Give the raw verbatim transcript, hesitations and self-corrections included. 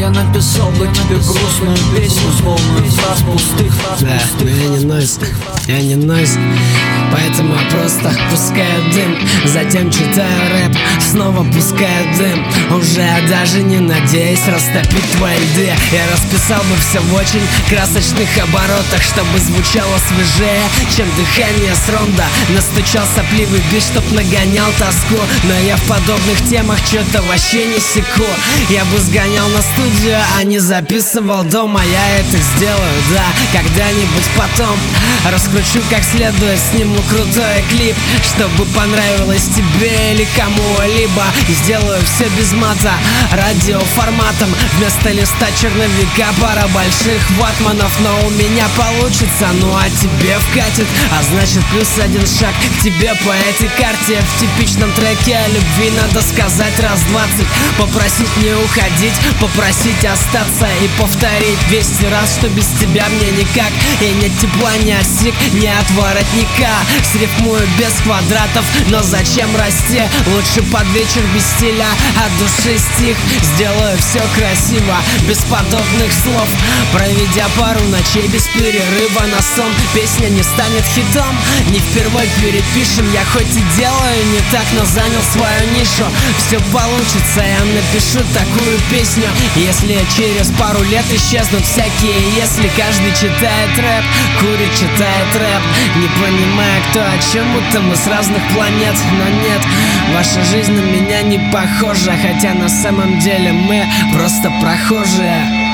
Я написал бы тебе грустную песню, полную фраз пустых, фраз Да, но я не нойз, я не нойз. Поэтому я просто пускаю дым, затем читаю рэп, снова пускаю дым. Уже даже не надеюсь растопить твои льды. Я расписал бы все в очень красочных оборотах, чтобы звучало свежее, чем дыхание с ронда. Настучал сопливый бит, чтоб нагонял тоску. Но я в подобных темах чё-то вообще не секу. Я бы сгонял на студию, а не записывал дома. Я это сделаю, да, когда-нибудь потом. Раскручу как следует, сниму крутой клип, чтобы понравилось тебе или кому-либо. Сделаю все без мата, радиоформатом. Вместо листа черновика пара больших ватманов. Но у меня получится, ну а тебе вкатит. А значит плюс один шаг к тебе по этой карте. В типичном треке о любви надо сказать раз двадцать. Попросить не уходить, попросить остаться и повторить двести раз, что без тебя мне никак. И нет тепла, ни осик, ни от воротника. Срифмую без квадратов, но зачем расти? Лучше под вечер без стиля, от души стих. Сделаю все красиво, без подобных слов. Проведя пару ночей без перерыва на сон, песня не станет хитом, не впервой перепишем. Я хоть и делаю не так, но занял свою нишу. Все получится, я напишу такую песню. Если через пару лет исчезнут всякие если. Каждый читает рэп, курит, читает рэп, не понимая кто о чем, будто мы с разных планет. Но нет, ваша жизнь на меня не похожа, хотя на самом деле мы просто прохожие.